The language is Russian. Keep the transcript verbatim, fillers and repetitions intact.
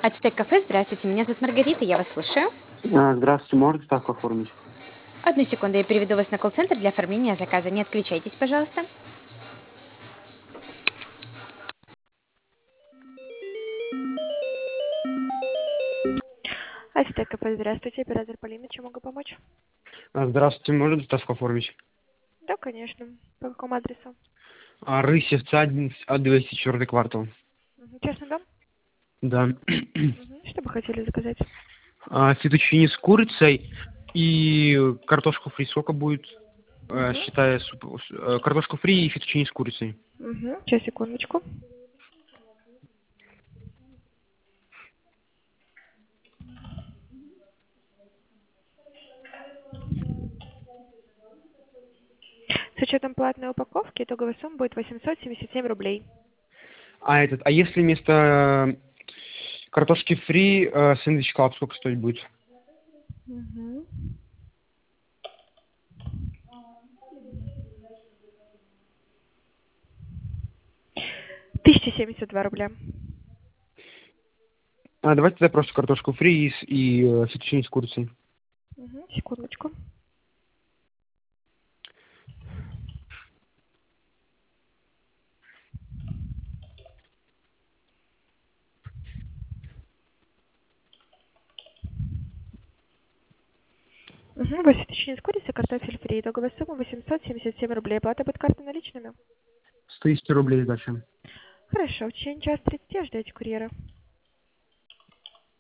Ацтек кафе, здравствуйте, меня зовут Маргарита, я вас слушаю. А, Здравствуйте, можно доставку оформить? Одну секунду, я переведу вас на колл-центр для оформления заказа. Не отключайтесь, пожалуйста. Ацтек кафе, здравствуйте, оператор Полина, чем могу помочь? А, Здравствуйте, можно доставку оформить? Да, конечно. По какому адресу? А, Рысевца, одиннадцать, а двести четвёртый квартал. Мгм. Частный дом? Да. Мгм. Что бы хотели заказать? А, фетучини с курицей и картошку фри сколько будет, э, Угу. считая суп- с- э, картошку фри и фетучини с курицей. Угу. Сейчас, секундочку. С учетом платной упаковки итоговая сумма будет восемьсот семьдесят семь рублей. А этот, а если вместо э, картошки фри э, сэндвич клаб сколько стоить будет? Угу. тысяча семьдесят два рубля. А, давайте тогда просто картошку фри и, с- и э, фетучини с курицей. Угу. Секундочку. Угу. восемь тысяч с курицей, картофель фри. Итоговая сумма восемьсот семьдесят семь рублей. Оплата будет картой наличными. сто рублей дальше. Хорошо, в течение час тридцати ждете курьера.